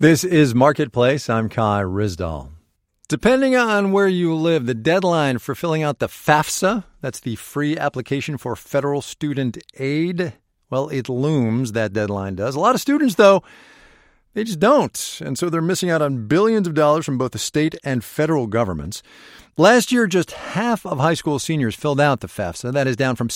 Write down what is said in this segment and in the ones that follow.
This is Marketplace. I'm Kai Ryssdal. Depending on where you live, the deadline for filling out the FAFSA, that's the free application for federal student aid, well, it looms, that deadline does. A lot of students, though, they just don't. And so they're missing out on billions of dollars from both the state and federal governments. Last year, just half of high school seniors filled out the FAFSA. That is down from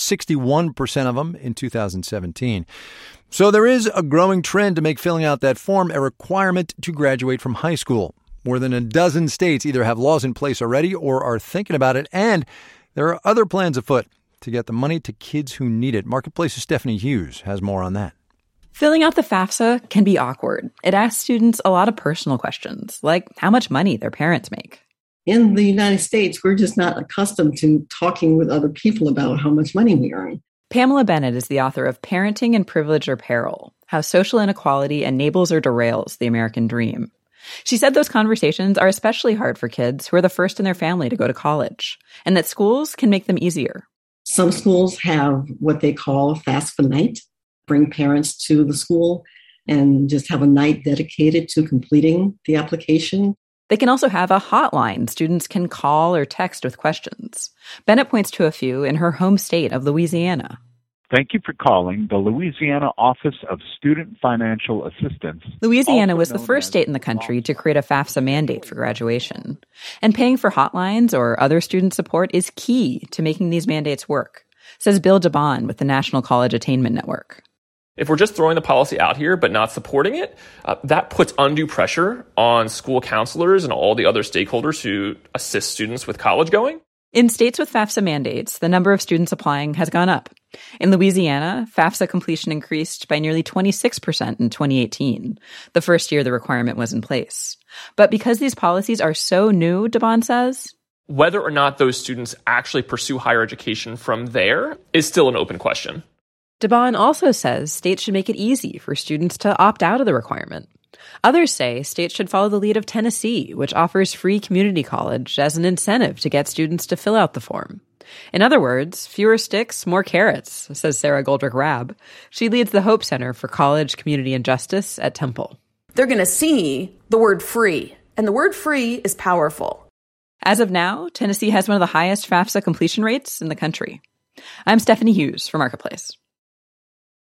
61% of them in 2017. So there is a growing trend to make filling out that form a requirement to graduate from high school. More than a dozen states either have laws in place already or are thinking about it, and there are other plans afoot to get the money to kids who need it. Marketplace's Stephanie Hughes has more on that. Filling out the FAFSA can be awkward. It asks students a lot of personal questions, like how much money their parents make. In the United States, we're just not accustomed to talking with other people about how much money we earn. Pamela Bennett is the author of Parenting in Privilege or Peril: How Social Inequality Enables or Derails the American Dream. She said those conversations are especially hard for kids who are the first in their family to go to college, and that schools can make them easier. Some schools have what they call a FAFSA night, bring parents to the school and just have a night dedicated to completing the application. They can also have a hotline students can call or text with questions. Bennett points to a few in her home state of Louisiana. Thank you for calling the Louisiana Office of Student Financial Assistance. Louisiana was the first state in the country to create a FAFSA mandate for graduation. And paying for hotlines or other student support is key to making these mandates work, says Bill DeBon with the National College Attainment Network. If we're just throwing the policy out here but not supporting it, that puts undue pressure on school counselors and all the other stakeholders who assist students with college going. In states with FAFSA mandates, the number of students applying has gone up. In Louisiana, FAFSA completion increased by nearly 26% in 2018, the first year the requirement was in place. But because these policies are so new, DeBon says, whether or not those students actually pursue higher education from there is still an open question. DeBon also says states should make it easy for students to opt out of the requirement. Others say states should follow the lead of Tennessee, which offers free community college as an incentive to get students to fill out the form. In other words, fewer sticks, more carrots, says Sarah Goldrick-Rabb. She leads the Hope Center for College, Community, and Justice at Temple. They're going to see the word free, and the word free is powerful. As of now, Tennessee has one of the highest FAFSA completion rates in the country. I'm Stephanie Hughes for Marketplace.